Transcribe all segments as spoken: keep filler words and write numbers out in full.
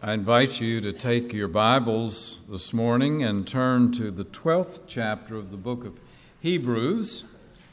I invite you to take your Bibles this morning and turn to the twelfth chapter of the book of Hebrews.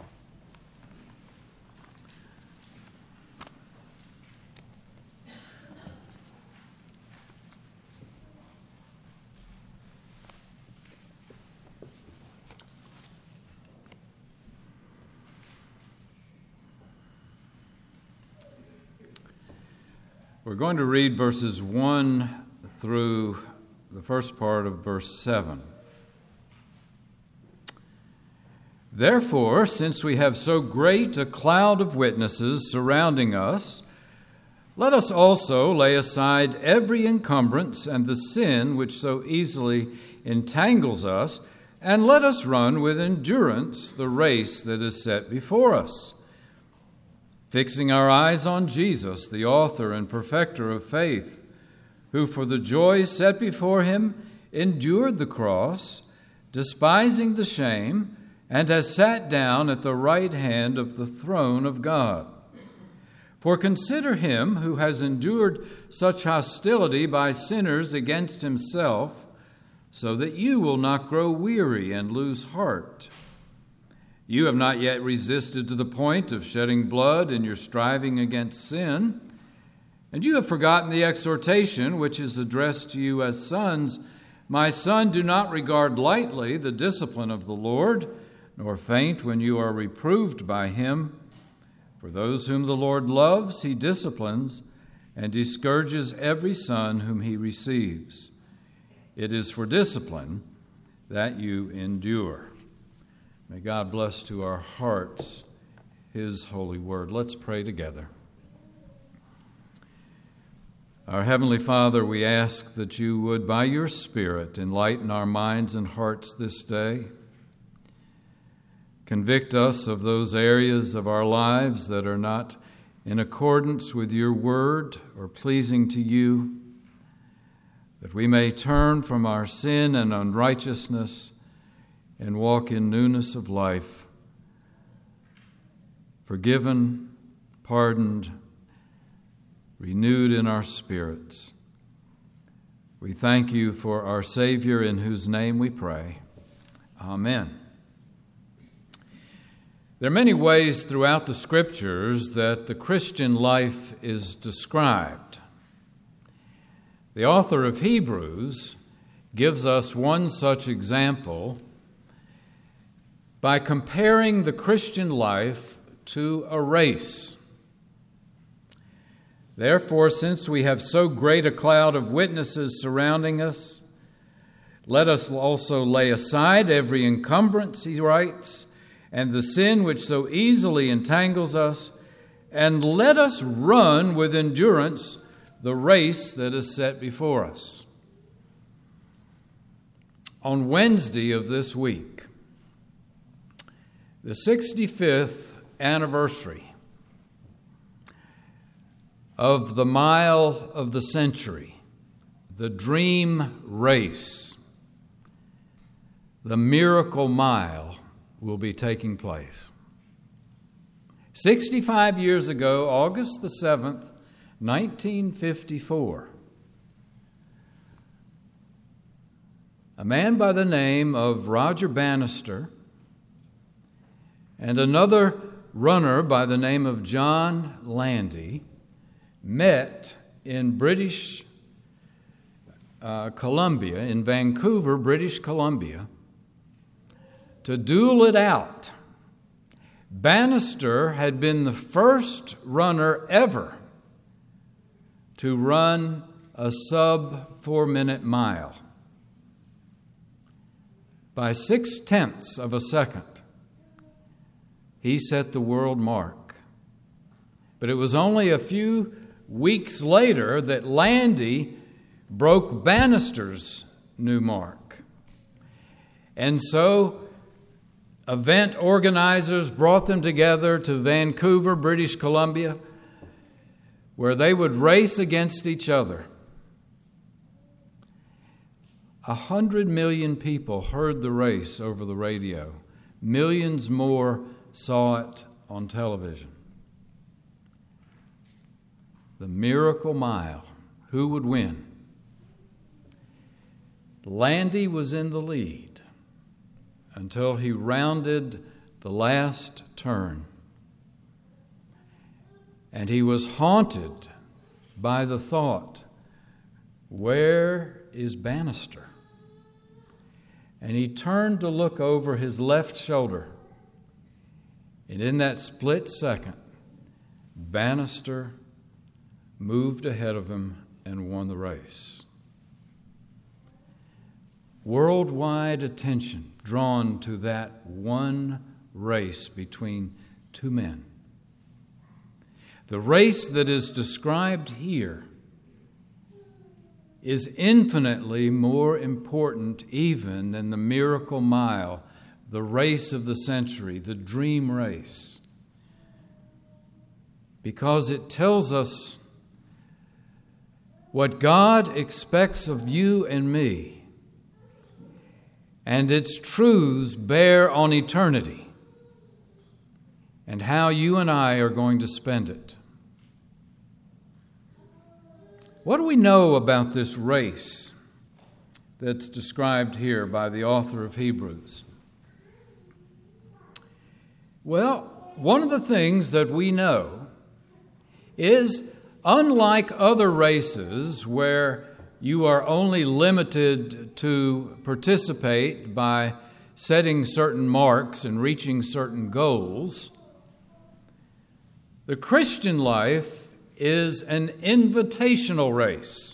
We're going to read verses one through the first part of verse seven. Therefore, since we have so great a cloud of witnesses surrounding us, let us also lay aside every encumbrance and the sin which so easily entangles us, and let us run with endurance the race that is set before us, fixing our eyes on Jesus, the author and perfecter of faith, who for the joy set before him endured the cross, despising the shame, and has sat down at the right hand of the throne of God. For consider him who has endured such hostility by sinners against himself, so that you will not grow weary and lose heart. You have not yet resisted to the point of shedding blood in your striving against sin, and you have forgotten the exhortation which is addressed to you as sons. My son, do not regard lightly the discipline of the Lord, nor faint when you are reproved by him. For those whom the Lord loves, he disciplines, and he scourges every son whom he receives. It is for discipline that you endure. May God bless to our hearts his holy word. Let's pray together. Our Heavenly Father, we ask that you would, by your Spirit, enlighten our minds and hearts this day. Convict us of those areas of our lives that are not in accordance with your word or pleasing to you, that we may turn from our sin and unrighteousness and walk in newness of life, forgiven, pardoned, renewed in our spirits. We thank you for our Savior, in whose name we pray. Amen. There are many ways throughout the Scriptures that the Christian life is described. The author of Hebrews gives us one such example by comparing the Christian life to a race. Therefore, since we have so great a cloud of witnesses surrounding us, let us also lay aside every encumbrance, he writes, and the sin which so easily entangles us, and let us run with endurance the race that is set before us. On Wednesday of this week, the sixty-fifth anniversary of the mile of the century, the dream race, the miracle mile, will be taking place. sixty-five years ago, August the seventh, nineteen fifty-four, a man by the name of Roger Bannister and another runner by the name of John Landy met in British uh, Columbia, in Vancouver, British Columbia, to duel it out. Bannister had been the first runner ever to run a sub-four-minute mile by six-tenths of a second. He set the world mark. But it was only a few weeks later that Landy broke Bannister's new mark. And so event organizers brought them together to Vancouver, British Columbia, where they would race against each other. A hundred million people heard the race over the radio. Millions more saw it on television. The miracle mile. Who would win? Landy was in the lead until he rounded the last turn. And he was haunted by the thought, where is Bannister? And he turned to look over his left shoulder. And in that split second, Bannister moved ahead of him and won the race. Worldwide attention drawn to that one race between two men. The race that is described here is infinitely more important even than the miracle mile, the race of the century, the dream race, because it tells us what God expects of you and me, and its truths bear on eternity and how you and I are going to spend it. What do we know about this race that's described here by the author of Hebrews? Well, one of the things that we know is, unlike other races where you are only limited to participate by setting certain marks and reaching certain goals, the Christian life is an invitational race.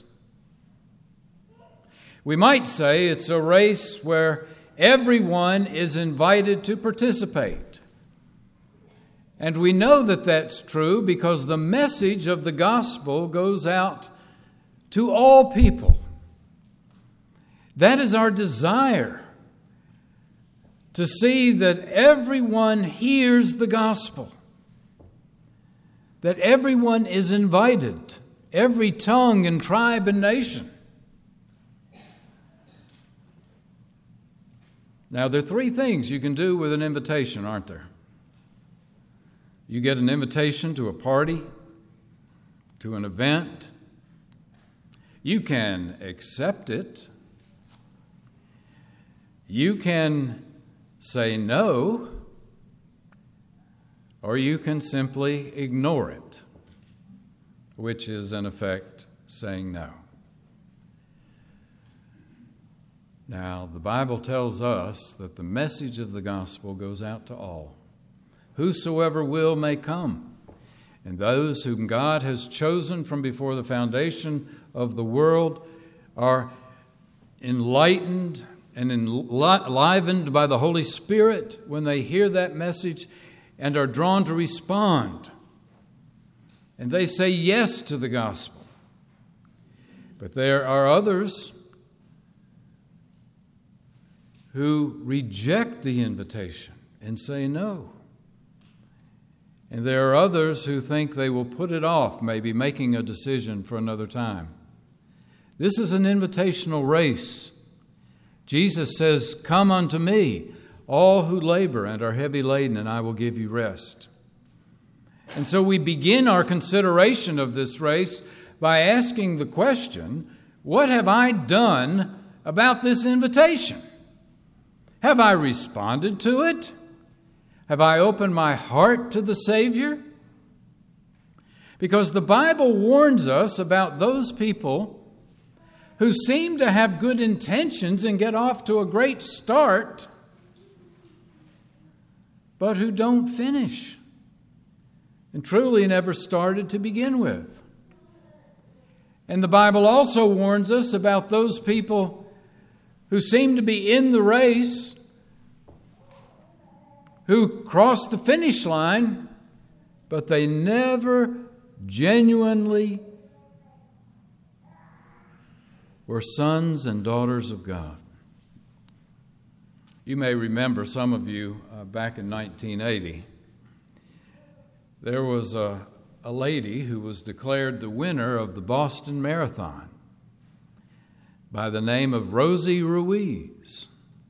We might say it's a race where everyone is invited to participate. And we know that that's true because the message of the gospel goes out to all people. That is our desire, to see that everyone hears the gospel, that everyone is invited, every tongue and tribe and nation. Now, there are three things you can do with an invitation, aren't there? You get an invitation to a party, to an event. You can accept it. You can say no, or you can simply ignore it, which is, in effect, saying no. Now, the Bible tells us that the message of the gospel goes out to all. Whosoever will may come, and those whom God has chosen from before the foundation of the world are enlightened and enlivened by the Holy Spirit when they hear that message and are drawn to respond. And they say yes to the gospel. But there are others who reject the invitation and say no. And there are others who think they will put it off, maybe making a decision for another time. This is an invitational race. Jesus says, "Come unto me, all who labor and are heavy laden, and I will give you rest." And so we begin our consideration of this race by asking the question, what have I done about this invitation? Have I responded to it? Have I opened my heart to the Savior? Because the Bible warns us about those people who seem to have good intentions and get off to a great start, but who don't finish and truly never started to begin with. And the Bible also warns us about those people who seem to be in the race, who cross the finish line, but they never genuinely were sons and daughters of God. You may remember, some of you, uh, back in nineteen eighty, there was a, a lady who was declared the winner of the Boston Marathon by the name of Rosie Ruiz.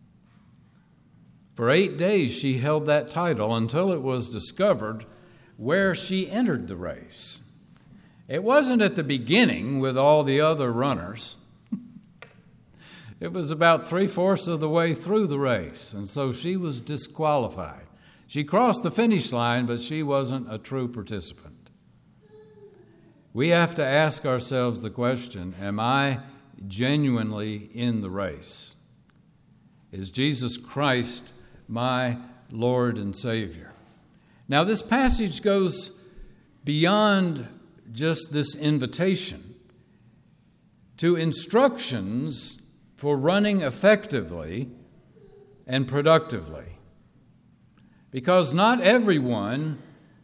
For eight days she held that title until it was discovered where she entered the race. It wasn't at the beginning with all the other runners. It was about three-fourths of the way through the race, and so she was disqualified. She crossed the finish line, but she wasn't a true participant. We have to ask ourselves the question, am I genuinely in the race? Is Jesus Christ my Lord and Savior? Now, this passage goes beyond just this invitation to instructions for running effectively and productively. Because not everyone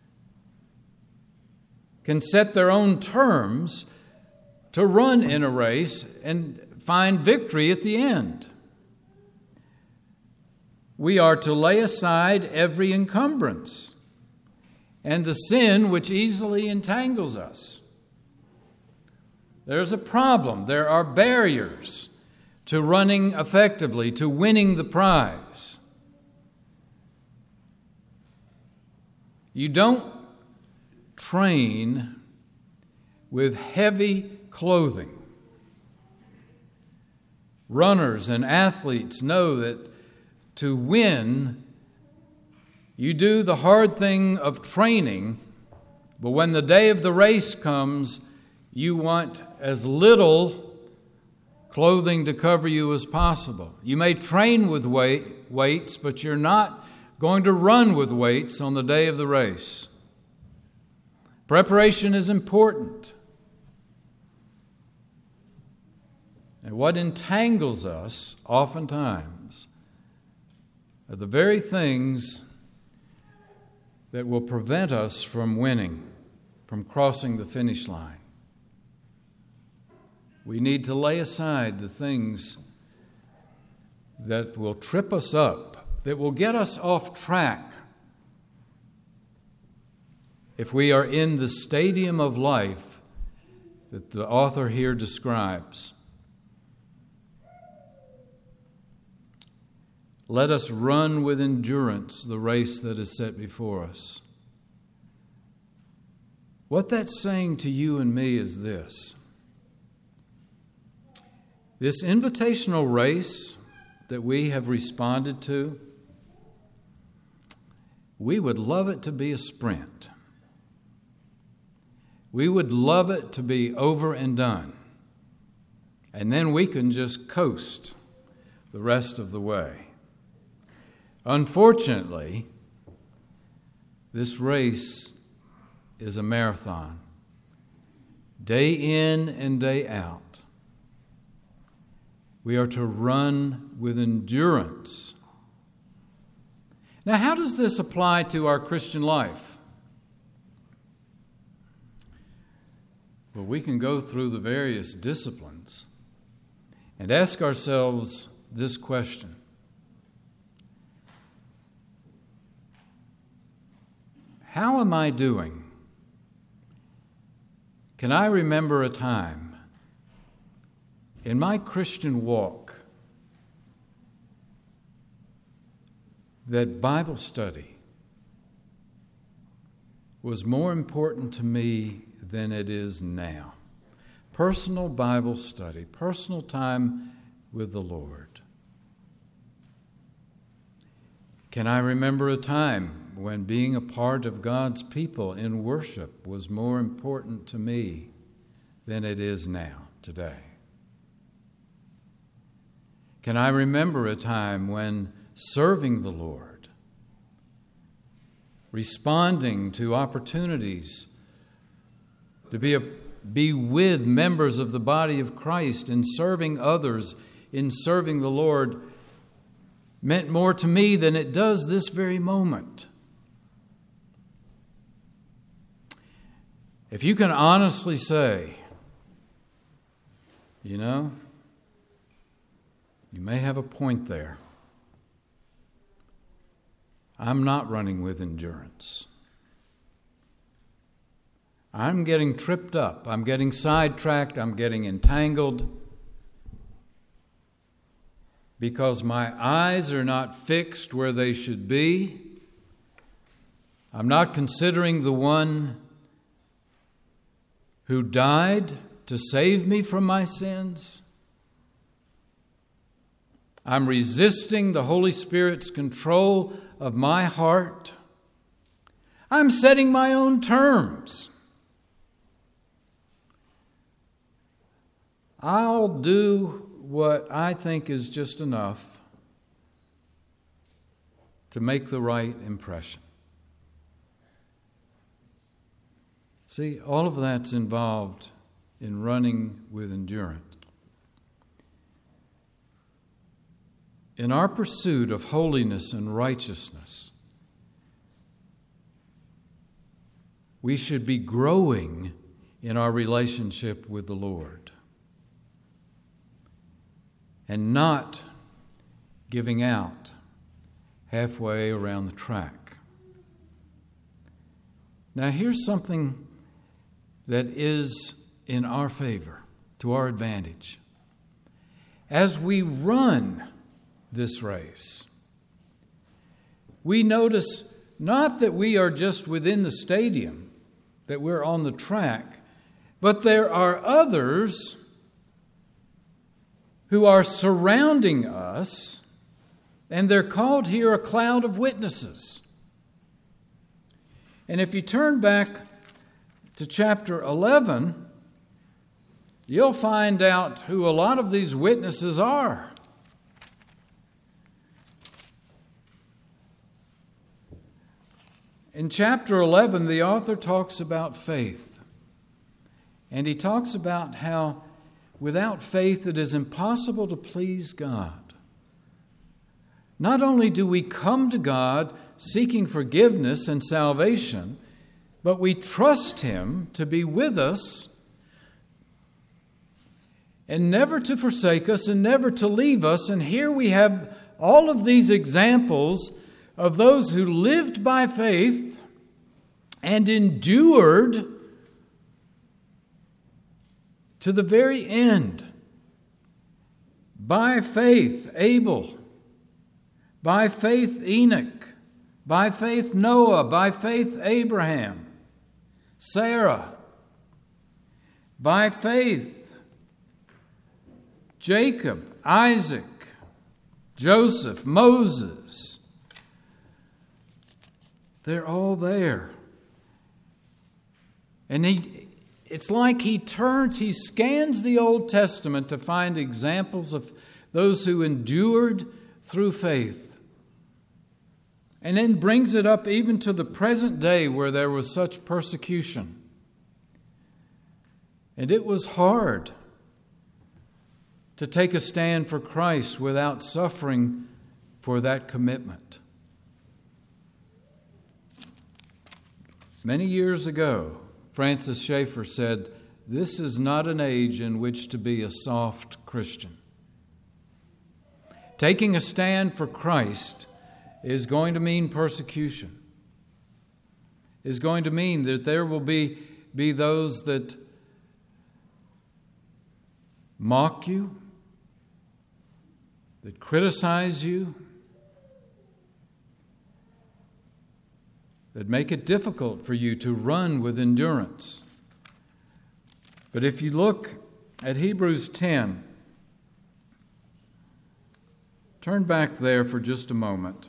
can set their own terms to run in a race and find victory at the end. We are to lay aside every encumbrance and the sin which easily entangles us. There's a problem. There are barriers to running effectively, to winning the prize. You don't train with heavy clothing. Runners and athletes know that to win, you do the hard thing of training, but when the day of the race comes, you want as little clothing to cover you as possible. You may train with weight, weights, but you're not going to run with weights on the day of the race. Preparation is important. And what entangles us oftentimes are the very things that will prevent us from winning, from crossing the finish line. We need to lay aside the things that will trip us up, that will get us off track. If we are in the stadium of life that the author here describes, let us run with endurance the race that is set before us. What that's saying to you and me is this. This invitational race that we have responded to, we would love it to be a sprint. We would love it to be over and done. And then we can just coast the rest of the way. Unfortunately, this race is a marathon, day in and day out. We are to run with endurance. Now, how does this apply to our Christian life? Well, we can go through the various disciplines and ask ourselves this question. How am I doing? Can I remember a time in my Christian walk that Bible study was more important to me than it is now? Personal Bible study, personal time with the Lord. Can I remember a time when being a part of God's people in worship was more important to me than it is now, today? Can I remember a time when serving the Lord, responding to opportunities to be, a, be with members of the body of Christ and serving others in serving the Lord meant more to me than it does this very moment? If you can honestly say, you know, you may have a point there. I'm not running with endurance. I'm getting tripped up. I'm getting sidetracked. I'm getting entangled because my eyes are not fixed where they should be. I'm not considering the one who died to save me from my sins. I'm resisting the Holy Spirit's control of my heart. I'm setting my own terms. I'll do what I think is just enough to make the right impression. See, all of that's involved in running with endurance. In our pursuit of holiness and righteousness, we should be growing in our relationship with the Lord and not giving out halfway around the track. Now, here's something that is in our favor, to our advantage. As we run this race, we notice not that we are just within the stadium, that we're on the track, but there are others who are surrounding us, and they're called here a cloud of witnesses. And if you turn back to chapter eleven, you'll find out who a lot of these witnesses are. In chapter eleven, the author talks about faith. And he talks about how without faith it is impossible to please God. Not only do we come to God seeking forgiveness and salvation, but we trust Him to be with us and never to forsake us and never to leave us. And here we have all of these examples of those who lived by faith and endured to the very end. By faith, Abel. By faith, Enoch. By faith, Noah. By faith, Abraham. Sarah. By faith, Jacob, Isaac, Joseph, Moses. They're all there. And he, it's like he turns, he scans the Old Testament to find examples of those who endured through faith. And then brings it up even to the present day where there was such persecution. And it was hard to take a stand for Christ without suffering for that commitment. Many years ago, Francis Schaeffer said, "This is not an age in which to be a soft Christian." Taking a stand for Christ is going to mean persecution. Is going to mean that there will be, be those that mock you, that criticize you, that make it difficult for you to run with endurance. But if you look at Hebrews ten, turn back there for just a moment.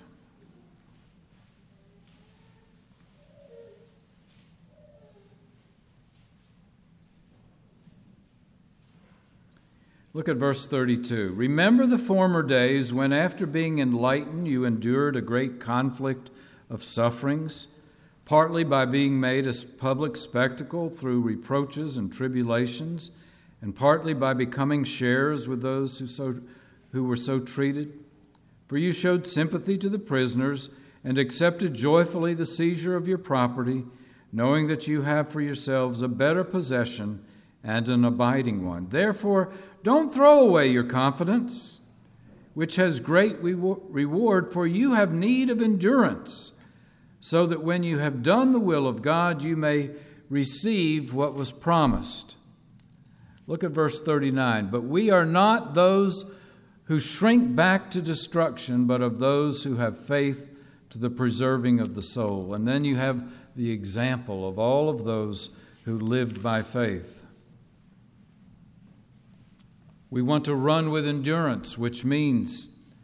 Look at verse thirty-two. Remember the former days when, after being enlightened, you endured a great conflict of sufferings, partly by being made a public spectacle through reproaches and tribulations, and partly by becoming sharers with those who, so, who were so treated. For you showed sympathy to the prisoners and accepted joyfully the seizure of your property, knowing that you have for yourselves a better possession and an abiding one. Therefore, don't throw away your confidence, which has great reward, for you have need of endurance, so that when you have done the will of God, you may receive what was promised. Look at verse thirty-nine. But we are not those who shrink back to destruction, but of those who have faith to the preserving of the soul. And then you have the example of all of those who lived by faith. We want to run with endurance, which means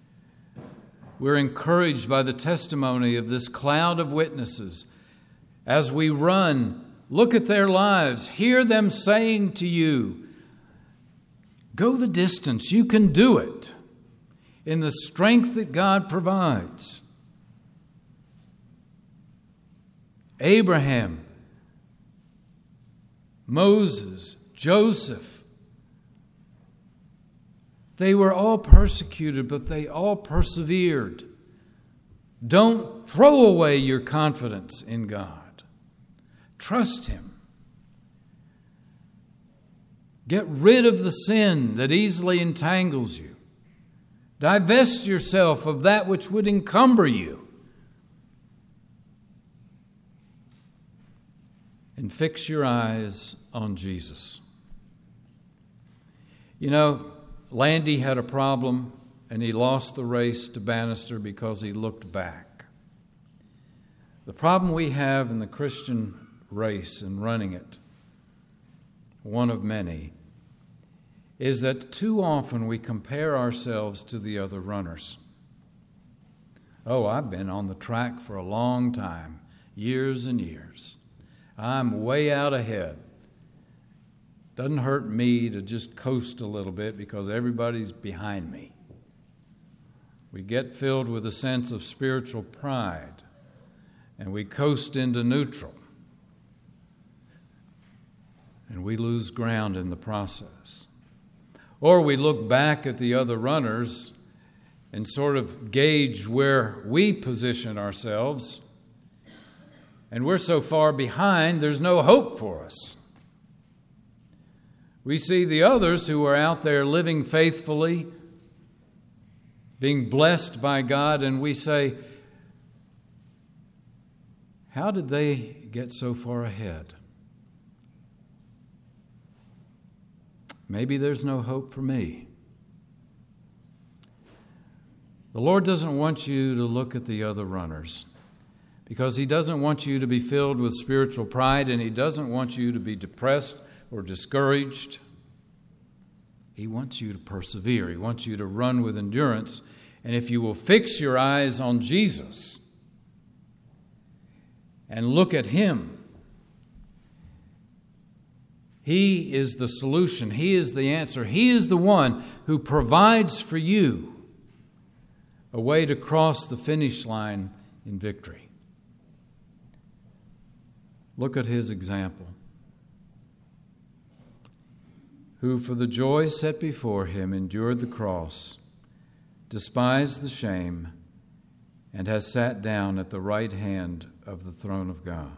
we're encouraged by the testimony of this cloud of witnesses. As we run, look at their lives, hear them saying to you, go the distance, you can do it, in the strength that God provides. Abraham, Moses, Joseph, they were all persecuted, but they all persevered. Don't throw away your confidence in God. Trust Him. Get rid of the sin that easily entangles you. Divest yourself of that which would encumber you. And fix your eyes on Jesus. You know, Landy had a problem and he lost the race to Bannister because he looked back. The problem we have in the Christian race and running it, one of many, is that too often we compare ourselves to the other runners. Oh, I've been on the track for a long time, years and years. I'm way out ahead. Doesn't hurt me to just coast a little bit because everybody's behind me. We get filled with a sense of spiritual pride, and we coast into neutral, and we lose ground in the process. Or we look back at the other runners and sort of gauge where we position ourselves, and we're so far behind, there's no hope for us. We see the others who are out there living faithfully, being blessed by God, and we say, how did they get so far ahead? Maybe there's no hope for me. The Lord doesn't want you to look at the other runners because He doesn't want you to be filled with spiritual pride, and He doesn't want you to be depressed or discouraged. He wants you to persevere. He wants you to run with endurance. And if you will fix your eyes on Jesus and look at Him, He is the solution. He is the answer. He is the one who provides for you a way to cross the finish line in victory. Look at His example. Who for the joy set before Him endured the cross, despised the shame, and has sat down at the right hand of the throne of God.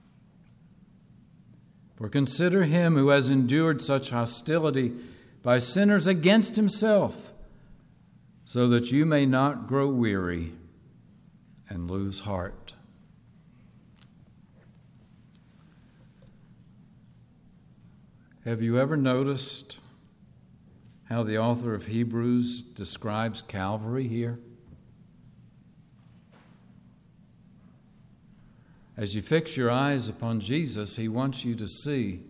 For consider Him who has endured such hostility by sinners against Himself, so that you may not grow weary and lose heart. Have you ever noticed how the author of Hebrews describes Calvary here? As you fix your eyes upon Jesus, He wants you to see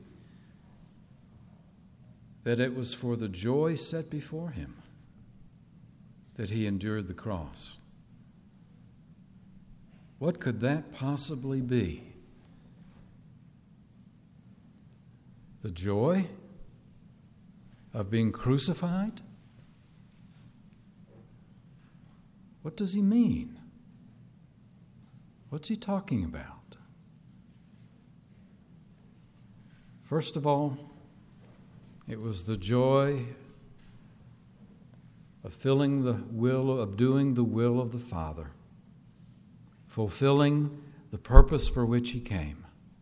that it was for the joy set before Him that He endured the cross. What could that possibly be? The joy of being crucified? What does He mean? What's He talking about? First of all, it was the joy of filling the will, of doing the will of the Father, fulfilling the purpose for which He came.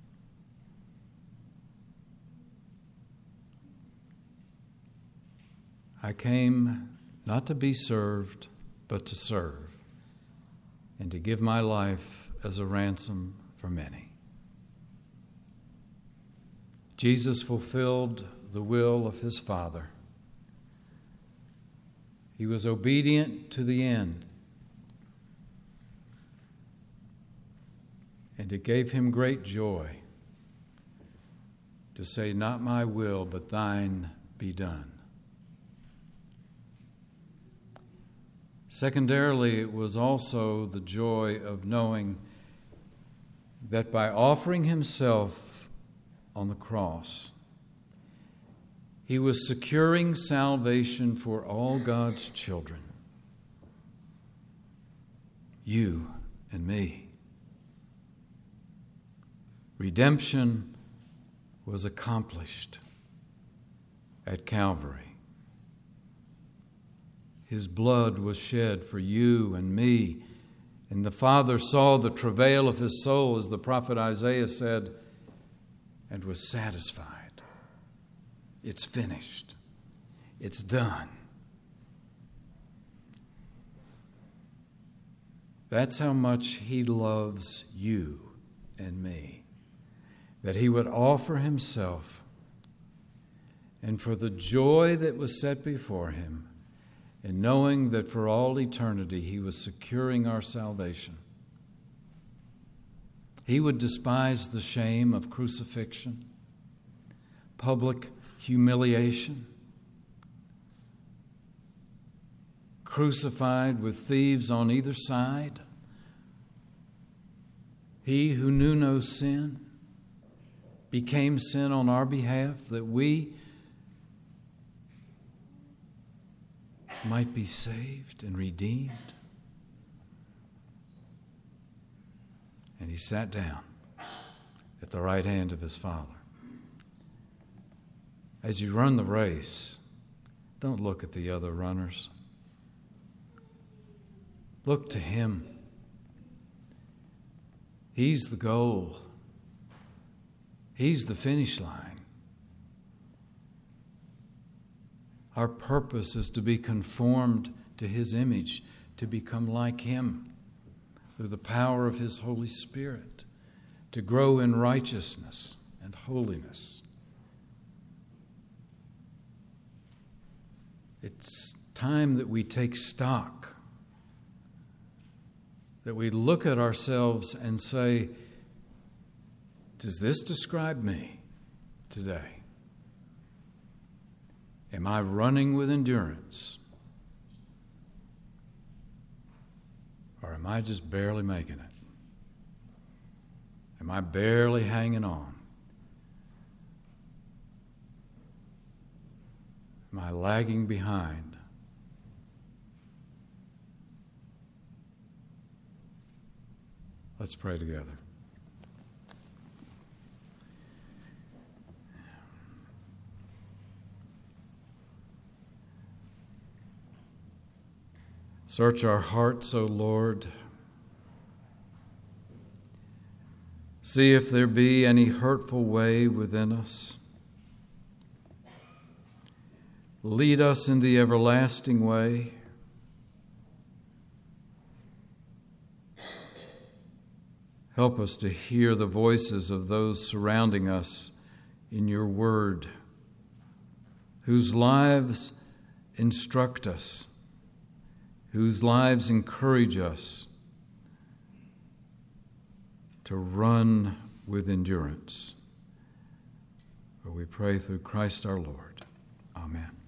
I came not to be served, but to serve, and to give my life as a ransom for many. Jesus fulfilled the will of His Father. He was obedient to the end, and it gave Him great joy to say, not my will, but thine be done. Secondarily, it was also the joy of knowing that by offering himself on the cross, he was securing salvation for all God's children, you and me. Redemption was accomplished at Calvary. His blood was shed for you and me, and the Father saw the travail of his soul, as the prophet Isaiah said, and was satisfied. It's finished. It's done. That's how much he loves you and me, that he would offer himself, and for the joy that was set before him, and knowing that for all eternity he was securing our salvation, he would despise the shame of crucifixion, public humiliation, crucified with thieves on either side. He who knew no sin became sin on our behalf, that we might be saved and redeemed. And he sat down at the right hand of his Father. As you run the race, don't look at the other runners. Look to him. He's the goal. He's the finish line. Our purpose is to be conformed to his image, to become like him through the power of his Holy Spirit, to grow in righteousness and holiness. It's time that we take stock, that we look at ourselves and say, does this describe me today? Am I running with endurance? Or am I just barely making it? Am I barely hanging on? Am I lagging behind? Let's pray together. Search our hearts, O Lord. See if there be any hurtful way within us. Lead us in the everlasting way. Help us to hear the voices of those surrounding us in your word, whose lives instruct us, whose lives encourage us to run with endurance. For we pray through Christ our Lord. Amen.